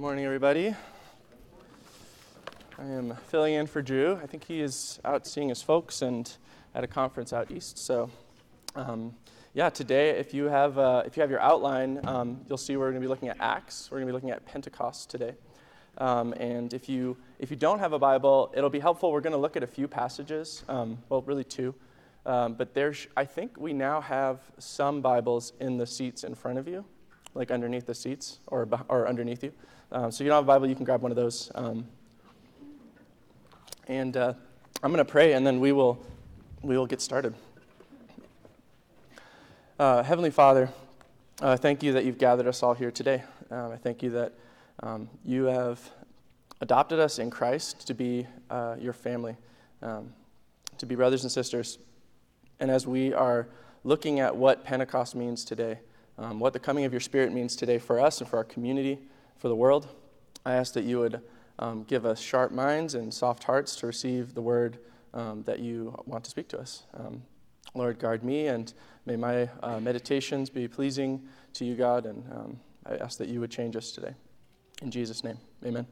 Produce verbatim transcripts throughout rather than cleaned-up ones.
Morning, everybody. I am filling in for Drew. I think he is out seeing his folks and at a conference out east. So, um, yeah, today, if you have uh, if you have your outline, um, you'll see we're going to be looking at Acts. We're going to be looking at Pentecost today. Um, and if you if you don't have a Bible, it'll be helpful. We're going to look at a few passages. Um, well, really two. Um, but there's, I think we now have some Bibles in the seats in front of you, like underneath the seats or or underneath you. Um, so if you don't have a Bible, you can grab one of those. Um, and uh, I'm going to pray, and then we will we will get started. Uh, Heavenly Father, uh, thank you that you've gathered us all here today. Um, I thank you that um, you have adopted us in Christ to be uh, your family, um, to be brothers and sisters. And as we are looking at what Pentecost means today, um, what the coming of your Spirit means today for us and for our community, for the world, I ask that you would um, give us sharp minds and soft hearts to receive the word um, that you want to speak to us. Um, Lord, guard me, and may my uh, meditations be pleasing to you, God, and um, I ask that you would change us today. In Jesus' name, amen.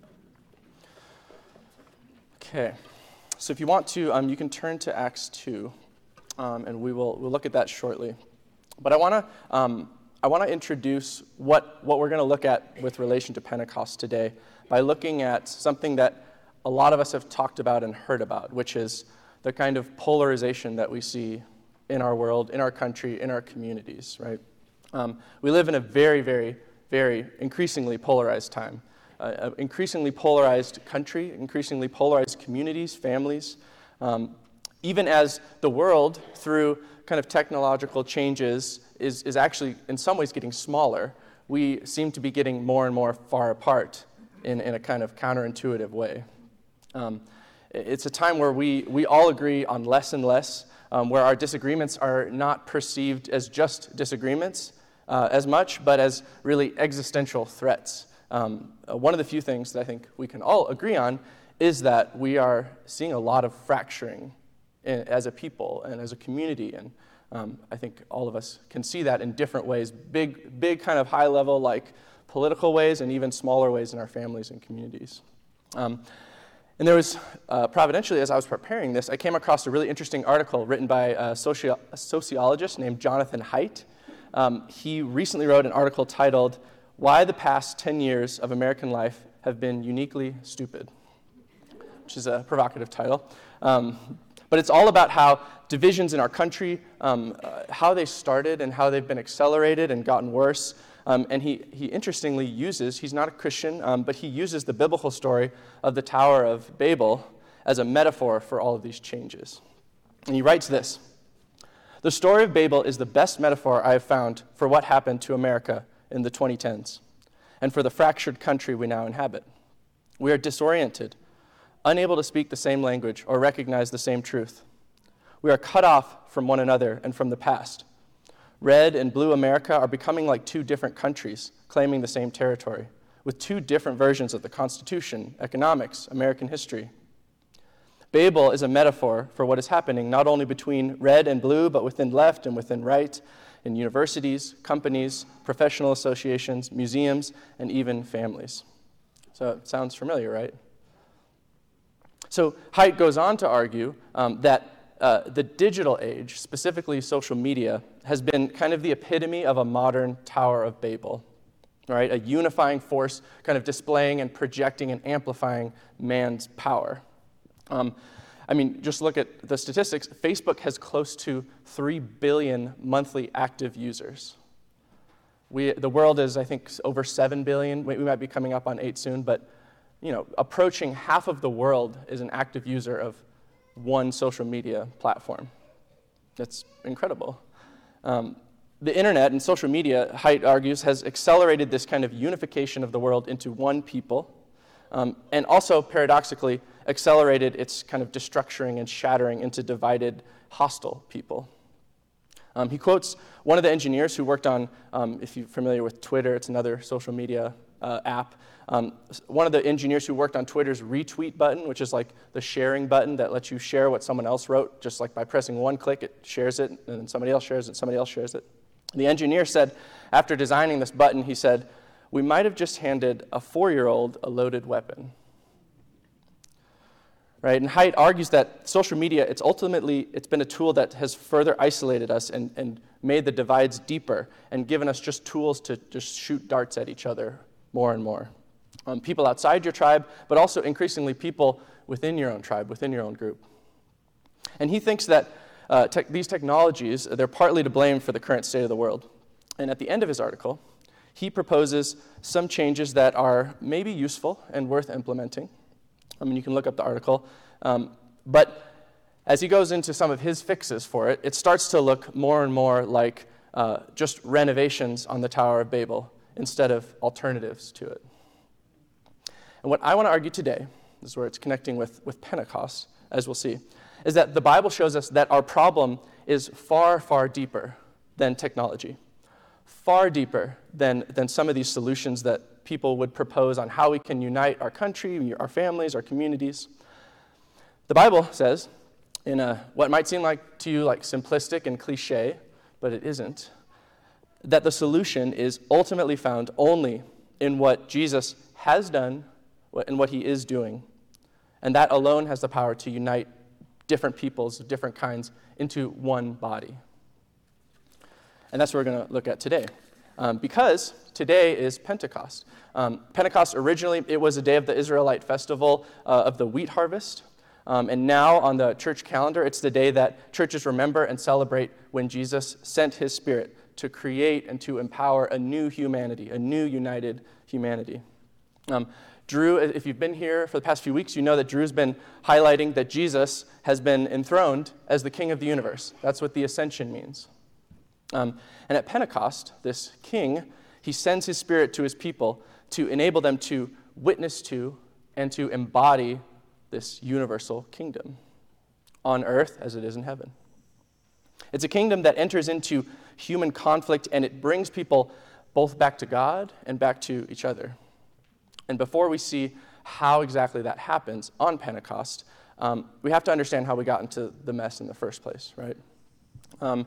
Okay, so if you want to, um, you can turn to Acts two. Um, and we will we'll look at that shortly. But I want to um, I want to introduce what, what we're going to look at with relation to Pentecost today by looking at something that a lot of us have talked about and heard about, which is the kind of polarization that we see in our world, in our country, in our communities, right? Um, we live in a very, very, very increasingly polarized time. Uh, an increasingly polarized country, increasingly polarized communities, families. Um, Even as the world, through kind of technological changes, is, is actually in some ways getting smaller, we seem to be getting more and more far apart in, in a kind of counterintuitive way. Um, it's a time where we, we all agree on less and less, um, where our disagreements are not perceived as just disagreements uh, as much, but as really existential threats. Um, uh, one of the few things that I think we can all agree on is that we are seeing a lot of fracturing as a people and as a community, and um, I think all of us can see that in different ways, big, big kind of high level like political ways, and even smaller ways in our families and communities. Um, and there was, uh, providentially, as I was preparing this, I came across a really interesting article written by a, socio- a sociologist named Jonathan Haidt. Um, he recently wrote an article titled, "Why the Past ten Years of American Life Have Been Uniquely Stupid," which is a provocative title. Um, But it's all about how divisions in our country, um, uh, how they started and how they've been accelerated and gotten worse. Um, and he, he interestingly uses, he's not a Christian, um, but he uses the biblical story of the Tower of Babel as a metaphor for all of these changes. And he writes this: "The story of Babel is the best metaphor I have found for what happened to America in the twenty tens and for the fractured country we now inhabit. We are disoriented, unable to speak the same language or recognize the same truth. We are cut off from one another and from the past. Red and blue America are becoming like two different countries, claiming the same territory, with two different versions of the Constitution, economics, American history. Babel is a metaphor for what is happening not only between red and blue, but within left and within right, in universities, companies, professional associations, museums, and even families." So it sounds familiar, right? So Haidt goes on to argue um, that uh, the digital age, specifically social media, has been kind of the epitome of a modern Tower of Babel, right? A unifying force kind of displaying and projecting and amplifying man's power. Um, I mean, just look at the statistics. Facebook has close to three billion monthly active users. We, the world is, I think, over seven billion. We, we might be coming up on eight soon, but you know, approaching half of the world is an active user of one social media platform. That's incredible. Um, the internet and social media, Haidt argues, has accelerated this kind of unification of the world into one people, um, and also, paradoxically, accelerated its kind of destructuring and shattering into divided, hostile people. Um, he quotes one of the engineers who worked on, um, if you're familiar with Twitter, it's another social media uh, app. Um, one of the engineers who worked on Twitter's retweet button, which is like the sharing button that lets you share what someone else wrote, just like by pressing one click, it shares it, and then somebody else shares it, somebody else shares it. The engineer said, after designing this button, he said, we might have just handed a four-year-old a loaded weapon. Right? And Haidt argues that social media, it's ultimately, it's been a tool that has further isolated us and, and made the divides deeper and given us just tools to just shoot darts at each other more and more. Um, people outside your tribe, but also increasingly people within your own tribe, within your own group. And he thinks that uh, te- these technologies, they're partly to blame for the current state of the world. And at the end of his article, he proposes some changes that are maybe useful and worth implementing. I mean, you can look up the article. Um, but as he goes into some of his fixes for it, it starts to look more and more like uh, just renovations on the Tower of Babel instead of alternatives to it. And what I want to argue today, this is where it's connecting with, with Pentecost, as we'll see, is that the Bible shows us that our problem is far, far deeper than technology, far deeper than, than some of these solutions that people would propose on how we can unite our country, our families, our communities. The Bible says, in a, what might seem like to you like simplistic and cliche, but it isn't, that the solution is ultimately found only in what Jesus has done and what he is doing. And that alone has the power to unite different peoples of different kinds into one body. And that's what we're going to look at today. Um, because today is Pentecost. Um, Pentecost originally, it was a day of the Israelite festival uh, of the wheat harvest. Um, and now on the church calendar, it's the day that churches remember and celebrate when Jesus sent his Spirit to create and to empower a new humanity, a new united humanity. Um, Drew, if you've been here for the past few weeks, you know that Drew's been highlighting that Jesus has been enthroned as the King of the universe. That's what the ascension means. Um, and at Pentecost, this king, he sends his Spirit to his people to enable them to witness to and to embody this universal kingdom on earth as it is in heaven. It's a kingdom that enters into human conflict, and it brings people both back to God and back to each other. And before we see how exactly that happens on Pentecost, um, we have to understand how we got into the mess in the first place, right? Um,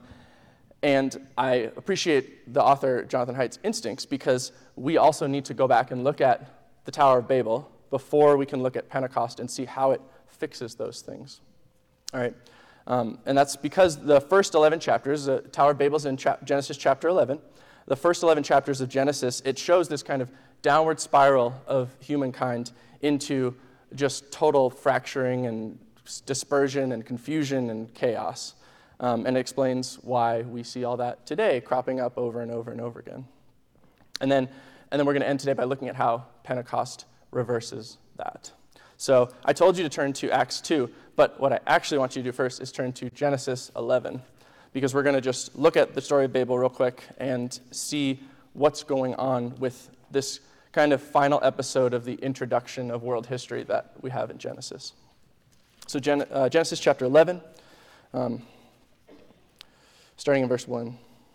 And I appreciate the author Jonathan Haidt's instincts because we also need to go back and look at the Tower of Babel before we can look at Pentecost and see how it fixes those things. All right, um, and that's because the first eleven chapters, the Tower of Babel is in cha- Genesis chapter eleven. The first eleven chapters of Genesis, it shows this kind of downward spiral of humankind into just total fracturing and dispersion and confusion and chaos. Um, and it explains why we see all that today cropping up over and over and over again. And then, and then we're going to end today by looking at how Pentecost reverses that. So I told you to turn to Acts two, but what I actually want you to do first is turn to Genesis eleven, because we're going to just look at the story of Babel real quick and see what's going on with this kind of final episode of the introduction of world history that we have in Genesis. So Gen- uh, Genesis chapter eleven, um, starting in verse one.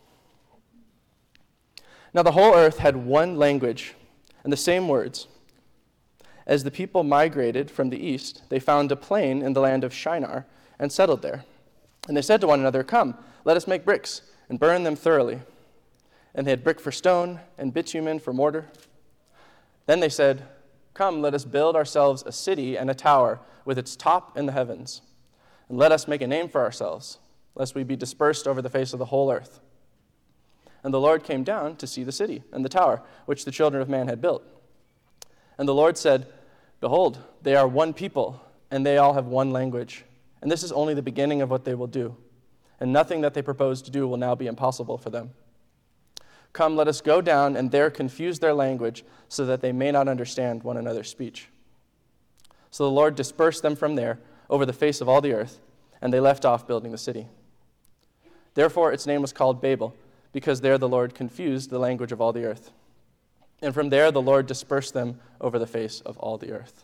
Now the whole earth had one language and the same words. As the people migrated from the east, they found a plain in the land of Shinar and settled there. And they said to one another, "Come, let us make bricks and burn them thoroughly." And they had brick for stone and bitumen for mortar. Then they said, "Come, let us build ourselves a city and a tower with its top in the heavens. And let us make a name for ourselves, lest we be dispersed over the face of the whole earth." And the Lord came down to see the city and the tower, which the children of man had built. And the Lord said, "Behold, they are one people, and they all have one language. And this is only the beginning of what they will do. And nothing that they propose to do will now be impossible for them. Come, let us go down and there confuse their language, so that they may not understand one another's speech." So the Lord dispersed them from there over the face of all the earth, and they left off building the city. Therefore its name was called Babel, because there the Lord confused the language of all the earth. And from there the Lord dispersed them over the face of all the earth.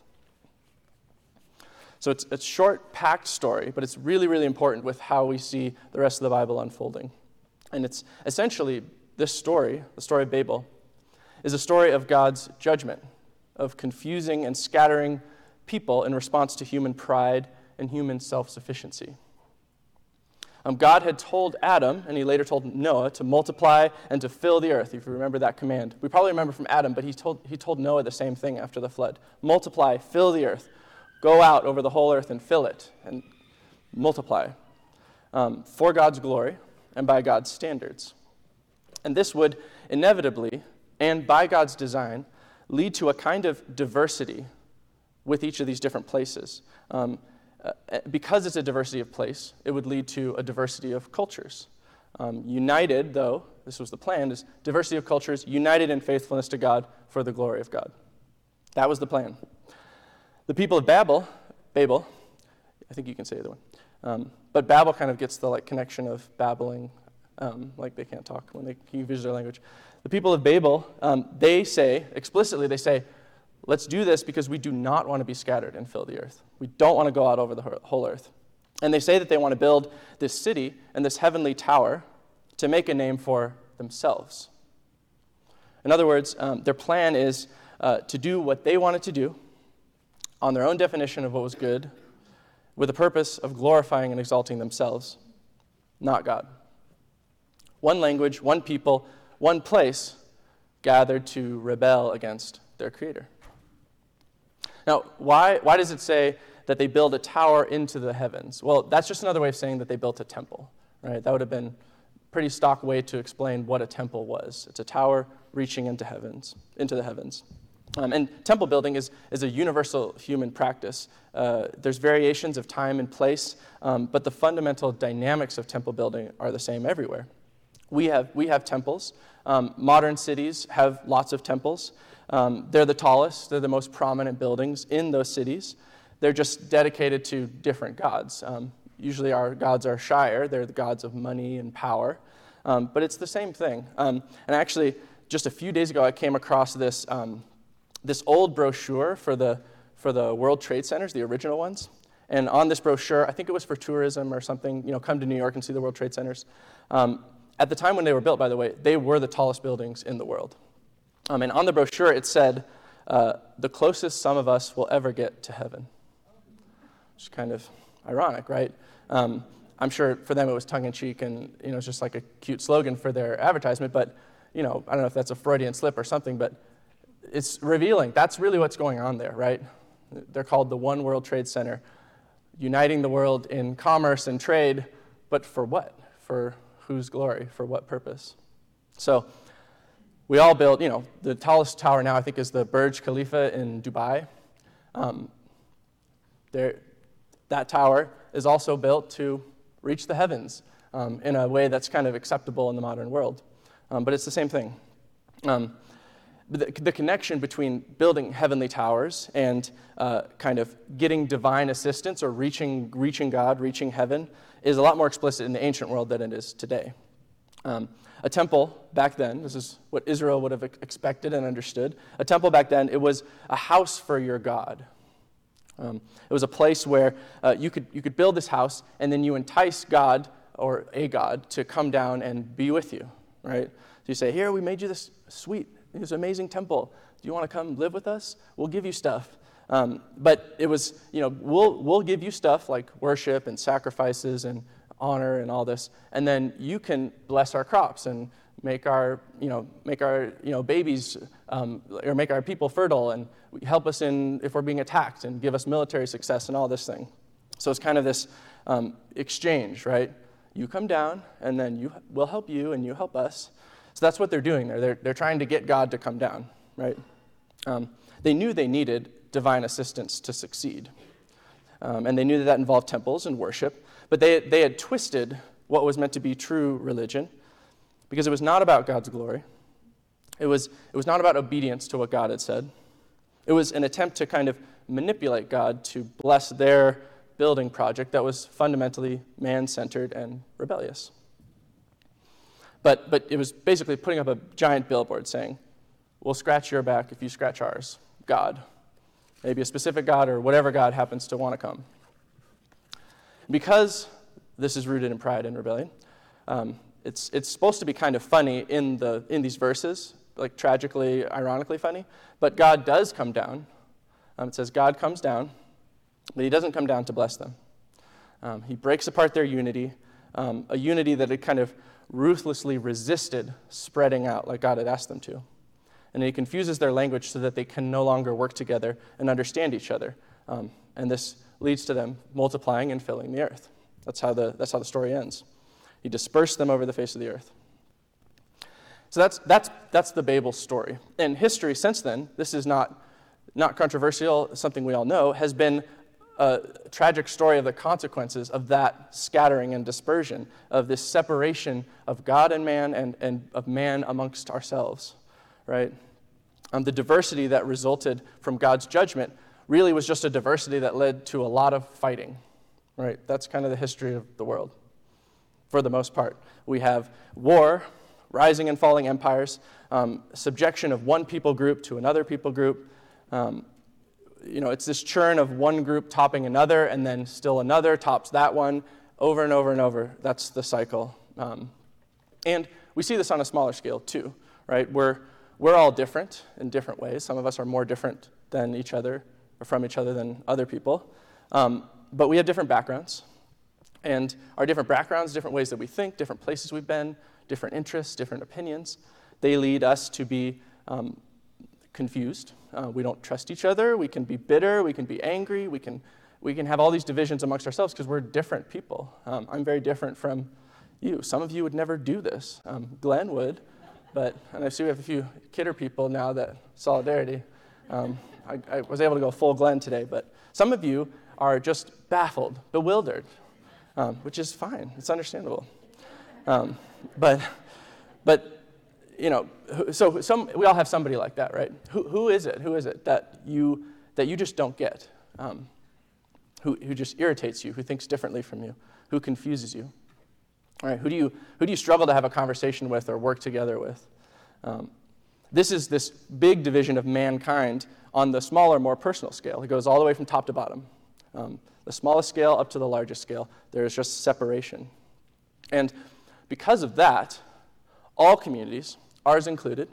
So it's a short, packed story, but it's really, really important with how we see the rest of the Bible unfolding. And it's essentially this story, the story of Babel, is a story of God's judgment, of confusing and scattering people in response to human pride and human self-sufficiency. Um, God had told Adam, and he later told Noah, to multiply and to fill the earth, if you remember that command. We probably remember from Adam, but he told, he told Noah the same thing after the flood. Multiply, fill the earth. Go out over the whole earth and fill it, and multiply, um, for God's glory and by God's standards. And this would inevitably, and by God's design, lead to a kind of diversity with each of these different places. Um, uh, because it's a diversity of place, it would lead to a diversity of cultures. Um, united, though, this was the plan, is diversity of cultures, united in faithfulness to God for the glory of God. That was the plan. The people of Babel, Babel, I think you can say either one, um, but Babel kind of gets the like connection of babbling, um, like they can't talk when they can use their language. The people of Babel, um, they say, explicitly, they say, let's do this because we do not want to be scattered and fill the earth. We don't want to go out over the whole earth. And they say that they want to build this city and this heavenly tower to make a name for themselves. In other words, um, their plan is uh, to do what they wanted to do on their own definition of what was good, with the purpose of glorifying and exalting themselves, not God. One language, one people, one place gathered to rebel against their Creator. Now, why, why does it say that they build a tower into the heavens? Well, that's just another way of saying that they built a temple, right? That would have been a pretty stock way to explain what a temple was. It's a tower reaching into heavens, into the heavens. Um, and temple building is, is a universal human practice. Uh, there's variations of time and place, um, but the fundamental dynamics of temple building are the same everywhere. We have, we have temples. Um, modern cities have lots of temples. Um, they're the tallest, they're the most prominent buildings in those cities. They're just dedicated to different gods. Um, usually our gods are Shire, they're the gods of money and power, um, but it's the same thing. Um, and actually, just a few days ago, I came across this um, this old brochure for the for the World Trade Centers, the original ones. And on this brochure, I think it was for tourism or something, you know, come to New York and see the World Trade Centers. Um, at the time when they were built, by the way, they were the tallest buildings in the world. Um, and on the brochure, it said, uh, the closest some of us will ever get to heaven. Which is kind of ironic, right? Um, I'm sure for them it was tongue-in-cheek and, you know, it's just like a cute slogan for their advertisement, but, you know, I don't know if that's a Freudian slip or something, but it's revealing. That's really what's going on there, right? They're called the One World Trade Center, uniting the world in commerce and trade, but for what? For whose glory? For what purpose? So we all build, you know, the tallest tower now I think is the Burj Khalifa in Dubai. Um, there, that tower is also built to reach the heavens um, in a way that's kind of acceptable in the modern world. Um, but it's the same thing. Um, The, the connection between building heavenly towers and uh, kind of getting divine assistance or reaching reaching God, reaching heaven, is a lot more explicit in the ancient world than it is today. Um, a temple back then, this is what Israel would have expected and understood, a temple back then, it was a house for your God. Um, it was a place where uh, you could you could build this house and then you entice God or a God to come down and be with you, right? So you say, here, we made you this sweet, this amazing temple. Do you want to come live with us? We'll give you stuff. Um, but it was, you know, we'll we'll give you stuff like worship and sacrifices and honor and all this, and then you can bless our crops and make our, you know, make our, you know, babies um, or make our people fertile and help us in if we're being attacked and give us military success and all this thing. So it's kind of this um, exchange, right? You come down, and then you we'll help you, and you help us. So that's what they're doing there. They're, they're trying to get God to come down, right? Um, they knew they needed divine assistance to succeed. Um, and they knew that that involved temples and worship. But they, they had twisted what was meant to be true religion because it was not about God's glory. It was, it was not about obedience to what God had said. It was an attempt to kind of manipulate God to bless their building project that was fundamentally man-centered and rebellious. But but it was basically putting up a giant billboard saying, we'll scratch your back if you scratch ours, God. Maybe a specific God or whatever God happens to want to come. Because this is rooted in pride and rebellion, um, it's it's supposed to be kind of funny in the in these verses, like tragically, ironically funny, but God does come down. Um, it says God comes down, but he doesn't come down to bless them. Um, he breaks apart their unity um, a unity that had kind of ruthlessly resisted spreading out like God had asked them to. And he confuses their language so that they can no longer work together and understand each other. Um, and this leads to them multiplying and filling the earth. That's how the that's how the story ends. He dispersed them over the face of the earth. So that's that's that's the Babel story. And history since then, this is not not controversial, something we all know, has been a tragic story of the consequences of that scattering and dispersion, of this separation of God and man and, and of man amongst ourselves, right? Um, the diversity that resulted from God's judgment really was just a diversity that led to a lot of fighting, right? That's kind of the history of the world, for the most part. We have war, rising and falling empires, um, subjection of one people group to another people group. Um, you know, it's this churn of one group topping another, and then still another tops that one, over and over and over. That's the cycle. Um, and we see this on a smaller scale too, right? We're we're all different in different ways. Some of us are more different than each other, or from each other than other people. Um, but we have different backgrounds. And our different backgrounds, different ways that we think, different places we've been, different interests, different opinions, they lead us to be um, confused. Uh, we don't trust each other. We can be bitter. We can be angry. We can we can have all these divisions amongst ourselves because we're different people. Um, I'm very different from you. Some of you would never do this. Um, Glenn would, but and I see we have a few Kidder people now that solidarity. Um, I, I was able to go full Glenn today, but some of you are just baffled, bewildered, um, which is fine. It's understandable. Um, but but. You know, so some we all have somebody like that, right? Who who is it? Who is it that you that you just don't get? Um, who who just irritates you? Who thinks differently from you? Who confuses you? All right, who do you who do you struggle to have a conversation with or work together with? Um, this is this big division of mankind on the smaller, more personal scale. It goes all the way from top to bottom. Um, the smallest scale up to the largest scale. There is just separation, and because of that, all communities, ours included,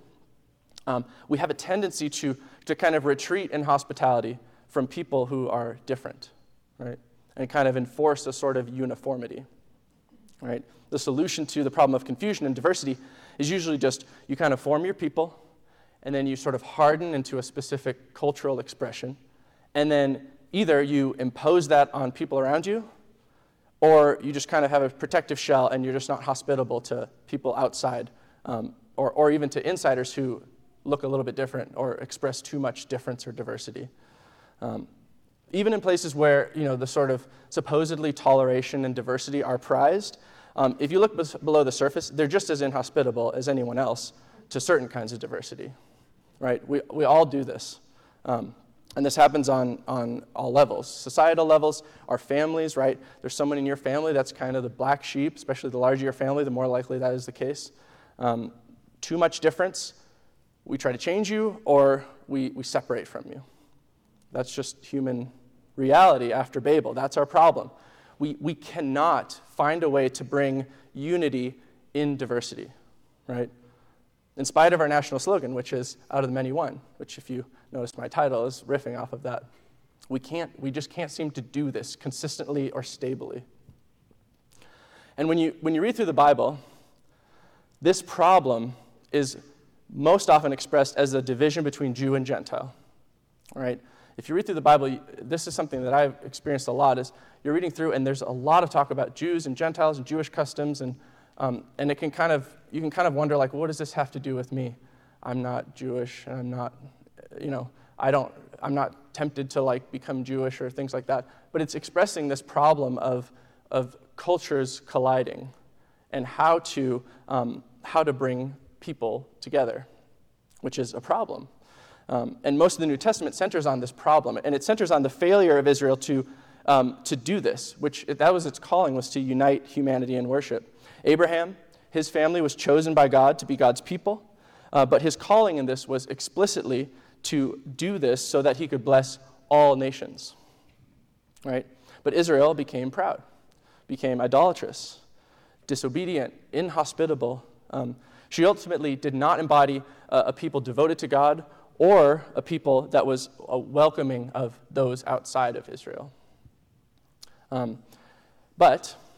um, we have a tendency to, to kind of retreat in hospitality from people who are different, right? And kind of enforce a sort of uniformity, right? The solution to the problem of confusion and diversity is usually just you kind of form your people, and then you sort of harden into a specific cultural expression, and then either you impose that on people around you, or you just kind of have a protective shell and you're just not hospitable to people outside, um, or, or even to insiders who look a little bit different or express too much difference or diversity. Um, even in places where, you know, the sort of supposedly toleration and diversity are prized, um, if you look bes- below the surface, they're just as inhospitable as anyone else to certain kinds of diversity, right? We we all do this. Um, And this happens on, on all levels, societal levels, our families, right? There's someone in your family that's kind of the black sheep, especially the larger your family, the more likely that is the case. Um, too much difference, we try to change you, or we, we separate from you. That's just human reality after Babel. That's our problem. We, we cannot find a way to bring unity in diversity, right? In spite of our national slogan, which is out of the many one, which if you notice my title is riffing off of that. We can't, we just can't seem to do this consistently or stably. And when you when you read through the Bible, this problem is most often expressed as a division between Jew and Gentile. All right? If you read through the Bible, this is something that I've experienced a lot, is you're reading through and there's a lot of talk about Jews and Gentiles and Jewish customs, and um, and it can kind of, you can kind of wonder, like, what does this have to do with me? I'm not Jewish, and I'm not, you know, I don't, I'm not tempted to like become Jewish or things like that. But it's expressing this problem of of cultures colliding, and how to um, how to bring people together, which is a problem. Um, and most of the New Testament centers on this problem, and it centers on the failure of Israel to um, to do this, which that was its calling, was to unite humanity in worship. Abraham, his family was chosen by God to be God's people, uh, but his calling in this was explicitly to do this so that he could bless all nations, right? But Israel became proud, became idolatrous, disobedient, inhospitable. Um, she ultimately did not embody a, a people devoted to God or a people that was a welcoming of those outside of Israel. Um, but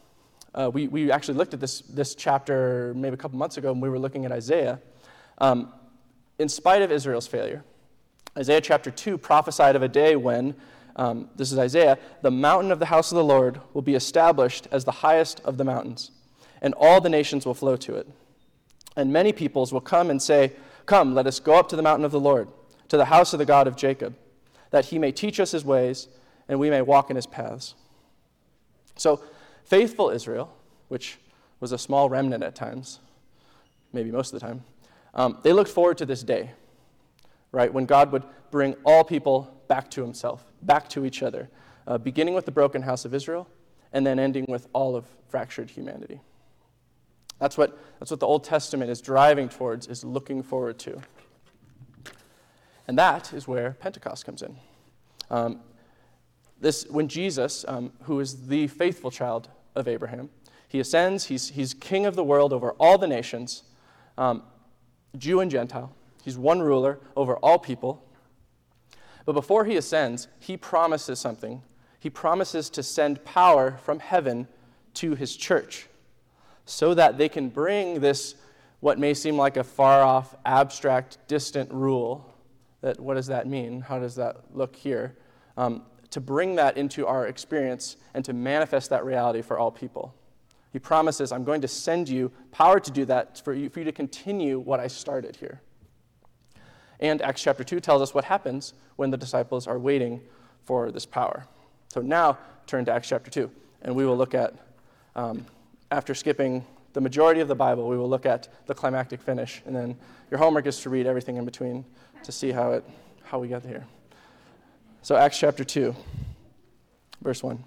uh, we, we actually looked at this, this chapter maybe a couple months ago when we were looking at Isaiah. Um, in spite of Israel's failure, Isaiah chapter two prophesied of a day when, um, this is Isaiah, the mountain of the house of the Lord will be established as the highest of the mountains, and all the nations will flow to it. And many peoples will come and say, "Come, let us go up to the mountain of the Lord, to the house of the God of Jacob, that he may teach us his ways, and we may walk in his paths." So, faithful Israel, which was a small remnant at times, maybe most of the time, um, they looked forward to this day, right, when God would bring all people back to himself, back to each other, uh, beginning with the broken house of Israel, and then ending with all of fractured humanity. That's what, that's what the Old Testament is driving towards, is looking forward to. And that is where Pentecost comes in. Um, this, when Jesus, um, who is the faithful child of Abraham, he ascends, he's, he's king of the world over all the nations, um, Jew and Gentile. He's one ruler over all people. But before he ascends, he promises something. He promises to send power from heaven to his church so that they can bring this, what may seem like a far-off, abstract, distant rule. That, what does that mean? How does that look here? Um, to bring that into our experience and to manifest that reality for all people. He promises, I'm going to send you power to do that, for you, for you to continue what I started here. And Acts chapter two tells us what happens when the disciples are waiting for this power. So now, turn to Acts chapter two, and we will look at, um, after skipping the majority of the Bible, we will look at the climactic finish, and then your homework is to read everything in between to see how it how we get here. So Acts chapter two, verse one.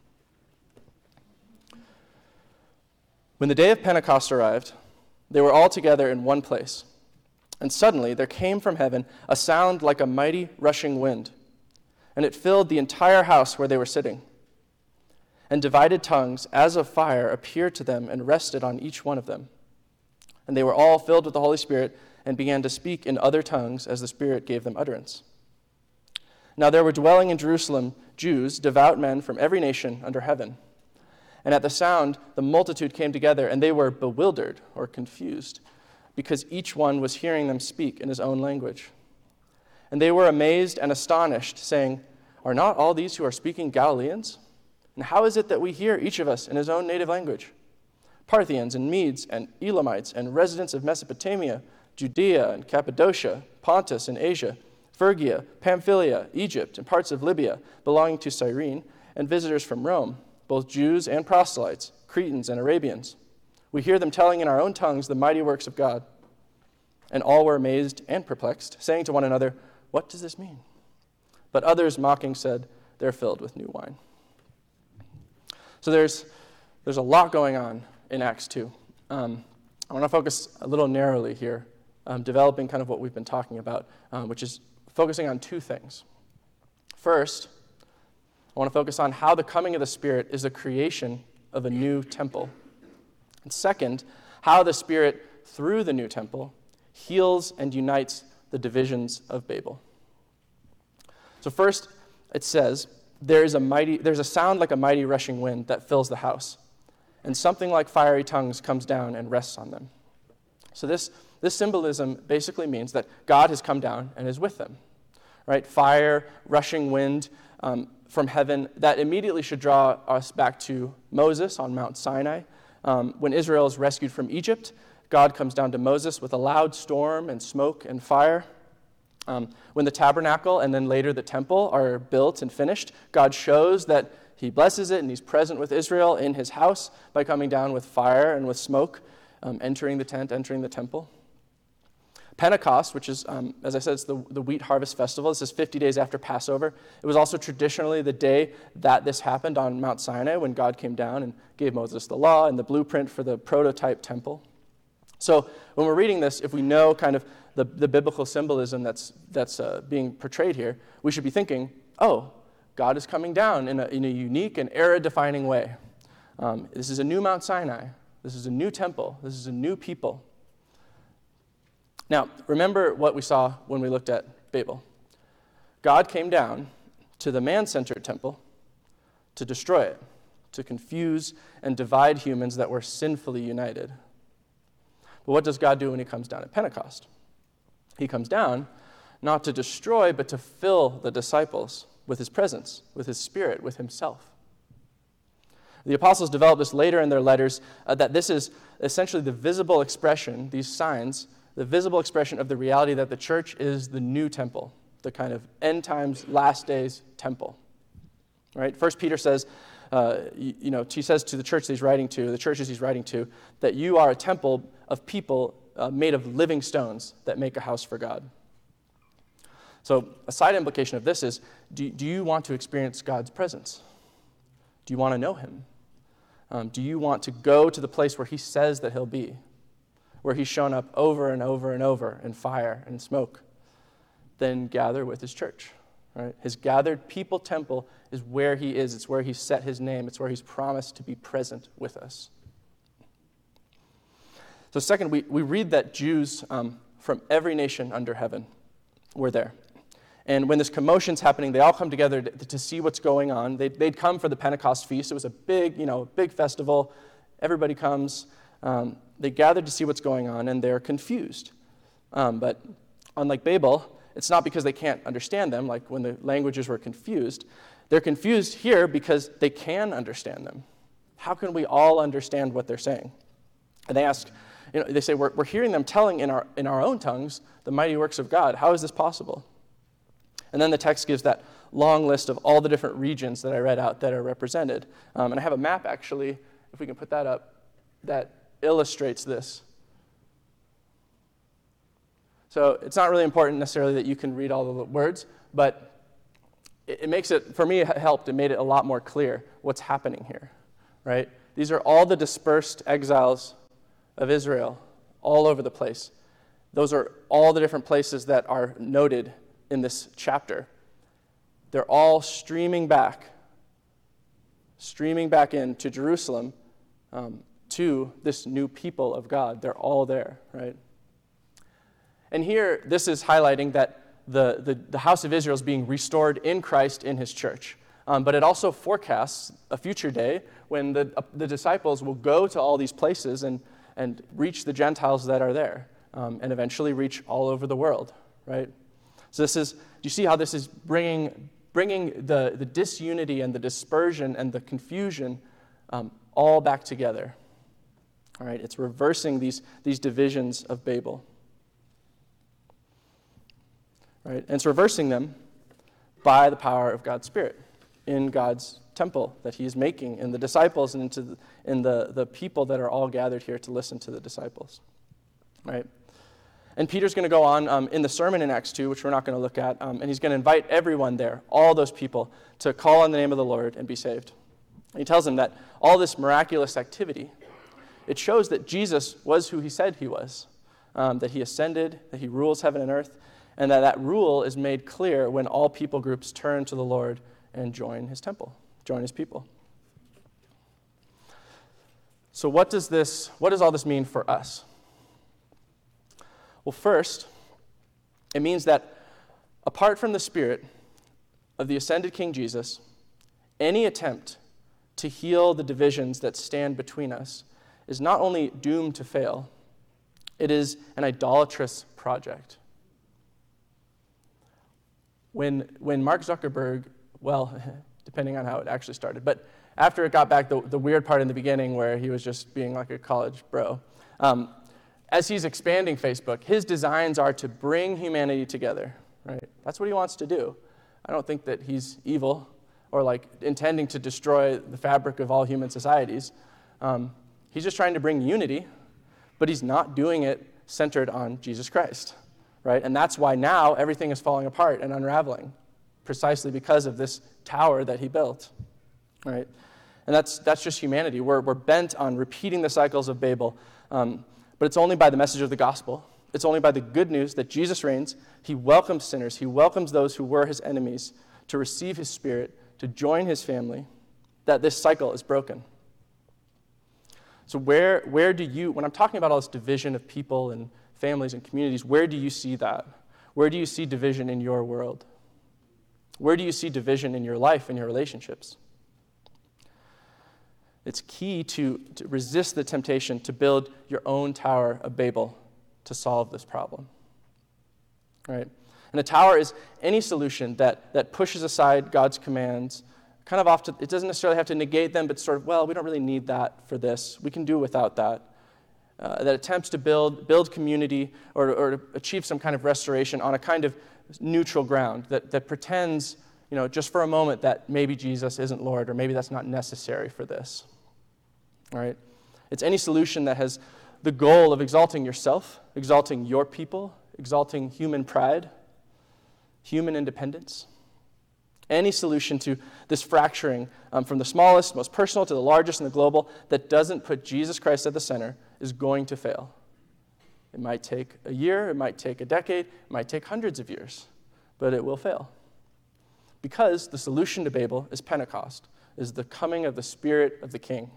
When the day of Pentecost arrived, they were all together in one place. And suddenly there came from heaven a sound like a mighty rushing wind, and it filled the entire house where they were sitting. And divided tongues as of fire appeared to them and rested on each one of them. And they were all filled with the Holy Spirit and began to speak in other tongues as the Spirit gave them utterance. Now there were dwelling in Jerusalem Jews, devout men from every nation under heaven. And at the sound, the multitude came together, and they were bewildered or confused, because each one was hearing them speak in his own language. And they were amazed and astonished, saying, "Are not all these who are speaking Galileans? And how is it that we hear each of us in his own native language? Parthians and Medes and Elamites and residents of Mesopotamia, Judea and Cappadocia, Pontus and Asia, Phrygia, Pamphylia, Egypt, and parts of Libya belonging to Cyrene, and visitors from Rome, both Jews and proselytes, Cretans and Arabians. We hear them telling in our own tongues the mighty works of God." And all were amazed and perplexed, saying to one another, "What does this mean?" But others, mocking, said, "They're filled with new wine." So there's there's a lot going on in Acts two. Um, I want to focus a little narrowly here, um, developing kind of what we've been talking about, um, which is focusing on two things. First, I want to focus on how the coming of the Spirit is the creation of a new temple. And second, how the Spirit, through the new temple, heals and unites the divisions of Babel. So first, it says, there is a mighty, there's a sound like a mighty rushing wind that fills the house, and something like fiery tongues comes down and rests on them. So this, this symbolism basically means that God has come down and is with them, right? Fire, rushing wind um, from heaven, that immediately should draw us back to Moses on Mount Sinai. Um, when Israel is rescued from Egypt, God comes down to Moses with a loud storm and smoke and fire. Um, when the tabernacle and then later the temple are built and finished, God shows that he blesses it and he's present with Israel in his house by coming down with fire and with smoke, um, entering the tent, entering the temple. Pentecost, which is, um, as I said, it's the, the wheat harvest festival. This is fifty days after Passover. It was also traditionally the day that this happened on Mount Sinai when God came down and gave Moses the law and the blueprint for the prototype temple. So when we're reading this, if we know kind of the, the biblical symbolism that's that's uh, being portrayed here, we should be thinking, oh, God is coming down in a, in a unique and era-defining way. Um, this is a new Mount Sinai. This is a new temple. This is a new people. Now, remember what we saw when we looked at Babel. God came down to the man-centered temple to destroy it, to confuse and divide humans that were sinfully united. But what does God do when he comes down at Pentecost? He comes down not to destroy, but to fill the disciples with his presence, with his Spirit, with himself. The apostles developed this later in their letters, uh, that this is essentially the visible expression, these signs, the visible expression of the reality that the church is the new temple, the kind of end times, last days temple. Right? First Peter says, uh, you, you know, he says to the church that he's writing to, the churches he's writing to, that you are a temple of people uh, made of living stones that make a house for God. So a side implication of this is, do, do you want to experience God's presence? Do you want to know him? Um, do you want to go to the place where he says that he'll be, where he's shown up over and over and over in fire and smoke? Then gather with his church. Right? His gathered people temple is where he is. It's where he's set his name. It's where he's promised to be present with us. So second, we, we read that Jews um, from every nation under heaven were there. And when this commotion's happening, they all come together to, to see what's going on. They'd, they'd come for the Pentecost feast. It was a big, you know, big festival. Everybody comes. Um, they gathered to see what's going on, and they're confused. Um, but unlike Babel, it's not because they can't understand them, like when the languages were confused. They're confused here because they can understand them. How can we all understand what they're saying? And they ask, you know, they say, we're, we're hearing them telling in our in our own tongues the mighty works of God. How is this possible? And then the text gives that long list of all the different regions that I read out that are represented. Um, and I have a map, actually, if we can put that up, that illustrates this. So it's not really important necessarily that you can read all the words, but it, it makes it, for me, it helped. It made it a lot more clear what's happening here, right? These are all the dispersed exiles of Israel all over the place. Those are all the different places that are noted in this chapter. They're all streaming back, streaming back into Jerusalem um, to this new people of God. They're all there, right? And here, this is highlighting that the, the, the house of Israel is being restored in Christ in his church. Um, but it also forecasts a future day when the, uh, the disciples will go to all these places and, and reach the Gentiles that are there, um, and eventually reach all over the world, right? So this is, do you see how this is bringing, bringing the, the disunity and the dispersion and the confusion um, all back together? All right, it's reversing these, these divisions of Babel. Right? And it's reversing them by the power of God's Spirit in God's temple that he is making in the disciples and into the, in the, the people that are all gathered here to listen to the disciples. Right? And Peter's going to go on um, in the sermon in Acts two, which we're not going to look at, um, and he's going to invite everyone there, all those people, to call on the name of the Lord and be saved. And he tells them that all this miraculous activity, it shows that Jesus was who he said he was, um, that he ascended, that he rules heaven and earth, and that that rule is made clear when all people groups turn to the Lord and join his temple, join his people. So what does this, what does all this mean for us? Well, first, it means that apart from the Spirit of the ascended King Jesus, any attempt to heal the divisions that stand between us is not only doomed to fail, it is an idolatrous project. When, when Mark Zuckerberg, well, depending on how it actually started, but after it got back, the, the weird part in the beginning where he was just being like a college bro, um, as he's expanding Facebook, his designs are to bring humanity together, right? That's what he wants to do. I don't think that he's evil or like intending to destroy the fabric of all human societies. Um, he's just trying to bring unity, but he's not doing it centered on Jesus Christ, right? And that's why now everything is falling apart and unraveling, precisely because of this tower that he built, right? And that's that's just humanity. We're we're bent on repeating the cycles of Babel. Um, But it's only by the message of the gospel. It's only by the good news that Jesus reigns. He welcomes sinners. He welcomes those who were his enemies to receive his Spirit, to join his family, that this cycle is broken. So where, where do you, when I'm talking about all this division of people and families and communities, where do you see that? Where do you see division in your world? Where do you see division in your life and your relationships? it's key to, to resist the temptation to build your own Tower of Babel to solve this problem. Right? And a tower is any solution that, that pushes aside God's commands, kind of off to, it doesn't necessarily have to negate them, but sort of, well, we don't really need that for this. We can do without that. Uh, that attempts to build build community or, or to achieve some kind of restoration on a kind of neutral ground that, that pretends, you know, just for a moment that maybe Jesus isn't Lord or maybe that's not necessary for this. All right? It's any solution that has the goal of exalting yourself, exalting your people, exalting human pride, human independence. Any solution to this fracturing um, from the smallest, most personal to the largest and the global that doesn't put Jesus Christ at the center is going to fail. It might take a year, it might take a decade, it might take hundreds of years, but it will fail. Because the solution to Babel is Pentecost, is the coming of the Spirit of the King.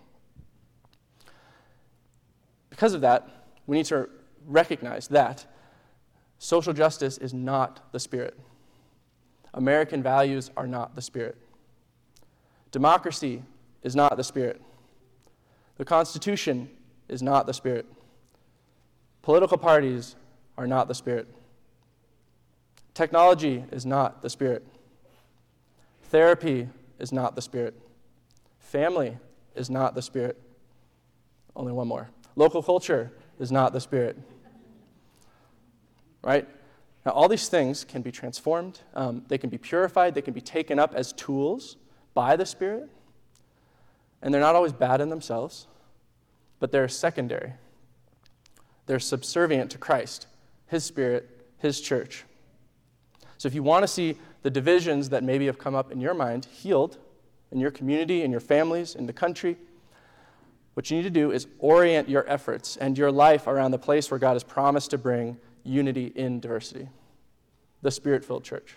Because of that, we need to recognize that social justice is not the Spirit. American values are not the Spirit. Democracy is not the Spirit. The Constitution is not the Spirit. Political parties are not the Spirit. Technology is not the Spirit. Therapy is not the Spirit. Family is not the Spirit. Only one more. Local culture is not the Spirit. Right? Now, all these things can be transformed. Um, they can be purified. They can be taken up as tools by the Spirit. And they're not always bad in themselves, but they're secondary. They're subservient to Christ, His Spirit, His church. So if you want to see the divisions that maybe have come up in your mind healed in your community, in your families, in the country, what you need to do is orient your efforts and your life around the place where God has promised to bring unity in diversity, the Spirit-filled church.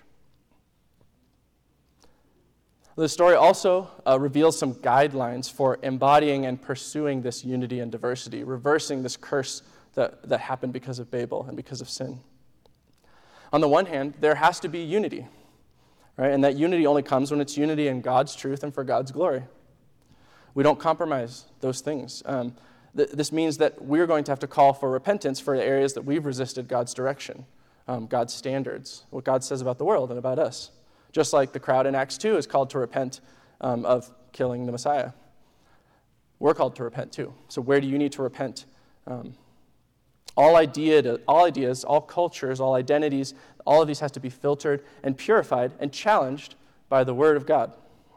The story also uh, reveals some guidelines for embodying and pursuing this unity and diversity, reversing this curse that, that happened because of Babel and because of sin. On the one hand, there has to be unity, right? And that unity only comes when it's unity in God's truth and for God's glory. We don't compromise those things. Um, This means that we're going to have to call for repentance for the areas that we've resisted God's direction, um, God's standards, what God says about the world and about us. Just like the crowd in Acts two is called to repent um, of killing the Messiah. We're called to repent too. So where do you need to repent? Um, all, idea, all ideas, all cultures, all identities, all of these has to be filtered and purified and challenged by the Word of God.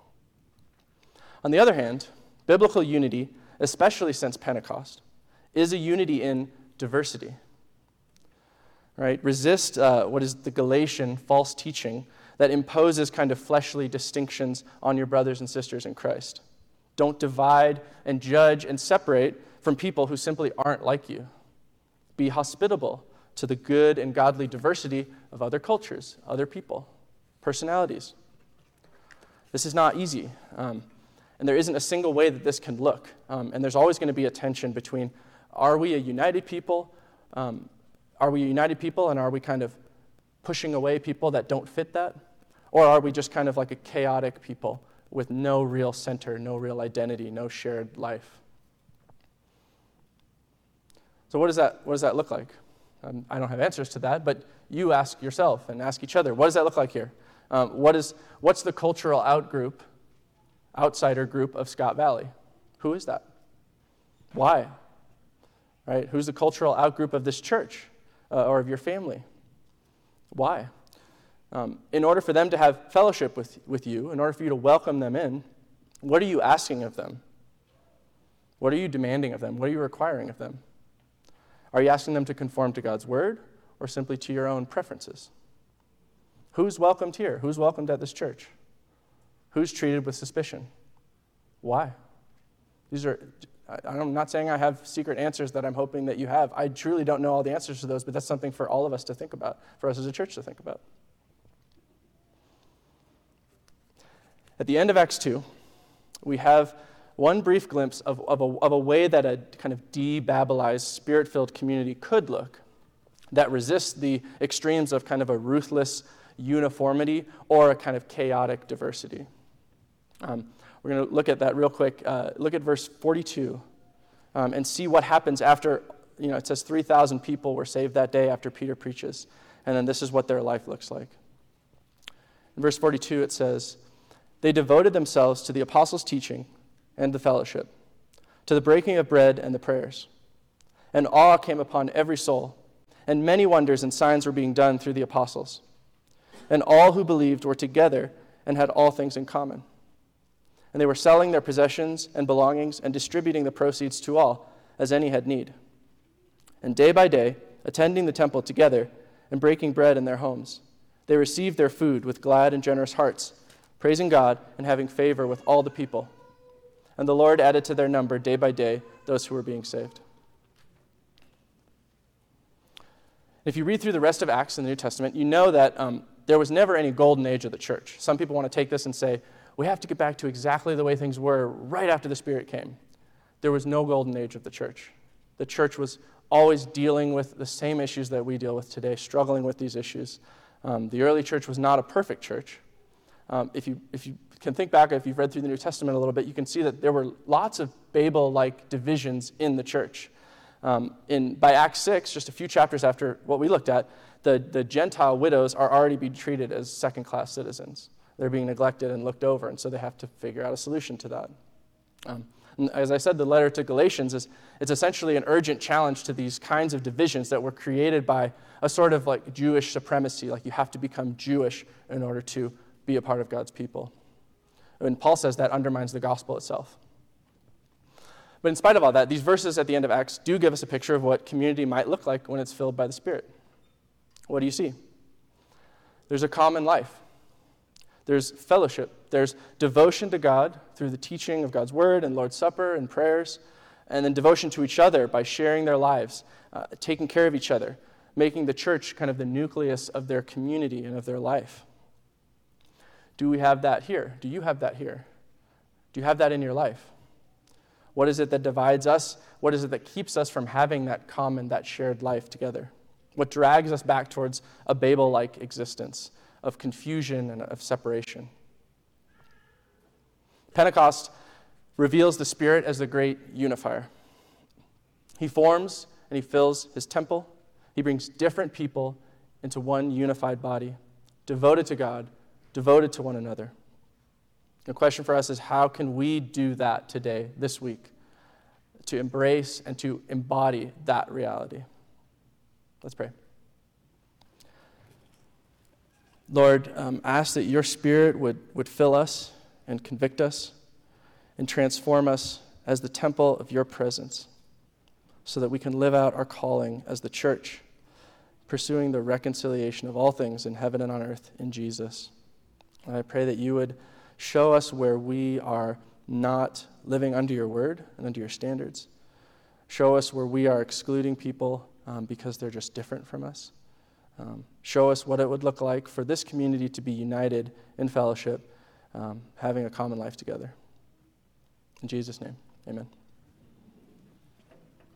On the other hand, biblical unity, especially since Pentecost, is a unity in diversity. Right? Resist uh, what is the Galatian false teaching that imposes kind of fleshly distinctions on your brothers and sisters in Christ. Don't divide and judge and separate from people who simply aren't like you. Be hospitable to the good and godly diversity of other cultures, other people, personalities. This is not easy. Um, And there isn't a single way that this can look. Um, and there's always going to be a tension between, are we a united people? Um, are we a united people and are we kind of pushing away people that don't fit that? Or are we just kind of like a chaotic people with no real center, no real identity, no shared life? So what does that, what does that look like? Um, I don't have answers to that, but you ask yourself and ask each other, what does that look like here? Um, what is, what's the cultural outgroup outsider group of Scott Valley? Who is that? Why? Right? Who's the cultural outgroup of this church uh, or of your family? Why? Um, in order for them to have fellowship with, with you, in order for you to welcome them in, what are you asking of them? What are you demanding of them? What are you requiring of them? Are you asking them to conform to God's word or simply to your own preferences? Who's welcomed here? Who's welcomed at this church? Who's treated with suspicion? Why? These are, I'm not saying I have secret answers that I'm hoping that you have. I truly don't know all the answers to those, but that's something for all of us to think about, for us as a church to think about. At the end of Acts two, we have one brief glimpse of, of, a, of a way that a kind of de-Babelized, Spirit-filled community could look that resists the extremes of kind of a ruthless uniformity or a kind of chaotic diversity. Um, we're going to look at that real quick. Uh, look at verse forty-two um, and see what happens after, you know, it says three thousand people were saved that day after Peter preaches. And then this is what their life looks like. In verse forty-two, it says, "They devoted themselves to the apostles' teaching and the fellowship, to the breaking of bread and the prayers. And awe came upon every soul, and many wonders and signs were being done through the apostles. And all who believed were together and had all things in common. And they were selling their possessions and belongings and distributing the proceeds to all, as any had need. And day by day, attending the temple together and breaking bread in their homes, they received their food with glad and generous hearts, praising God and having favor with all the people. And the Lord added to their number day by day those who were being saved." If you read through the rest of Acts in the New Testament, you know that um, there was never any golden age of the church. Some people want to take this and say, we have to get back to exactly the way things were right after the Spirit came. There was no golden age of the church. The church was always dealing with the same issues that we deal with today, struggling with these issues. Um, the early church was not a perfect church. Um, if you if you can think back, if you've read through the New Testament a little bit, you can see that there were lots of Babel-like divisions in the church. Um, in by Acts six, just a few chapters after what we looked at, the, the Gentile widows are already being treated as second-class citizens. They're being neglected and looked over, and so they have to figure out a solution to that. Um, and as I said, the letter to Galatians is it's essentially an urgent challenge to these kinds of divisions that were created by a sort of like Jewish supremacy, like you have to become Jewish in order to be a part of God's people. And Paul says that undermines the gospel itself. But in spite of all that, these verses at the end of Acts do give us a picture of what community might look like when it's filled by the Spirit. What do you see? There's a common life. There's fellowship. There's devotion to God through the teaching of God's word and Lord's Supper and prayers, and then devotion to each other by sharing their lives, uh, taking care of each other, making the church kind of the nucleus of their community and of their life. Do we have that here? Do you have that here? Do you have that in your life? What is it that divides us? What is it that keeps us from having that common, that shared life together? What drags us back towards a Babel-like existence of confusion and of separation? Pentecost reveals the Spirit as the great unifier. He forms and he fills his temple. He brings different people into one unified body, devoted to God, devoted to one another. The question for us is, how can we do that today, this week, to embrace and to embody that reality? Let's pray. Lord, um, ask that your Spirit would, would fill us and convict us and transform us as the temple of your presence so that we can live out our calling as the church, pursuing the reconciliation of all things in heaven and on earth in Jesus. And I pray that you would show us where we are not living under your word and under your standards. Show us where we are excluding people um, because they're just different from us. Um, show us what it would look like for this community to be united in fellowship, um, having a common life together. In Jesus' name, amen.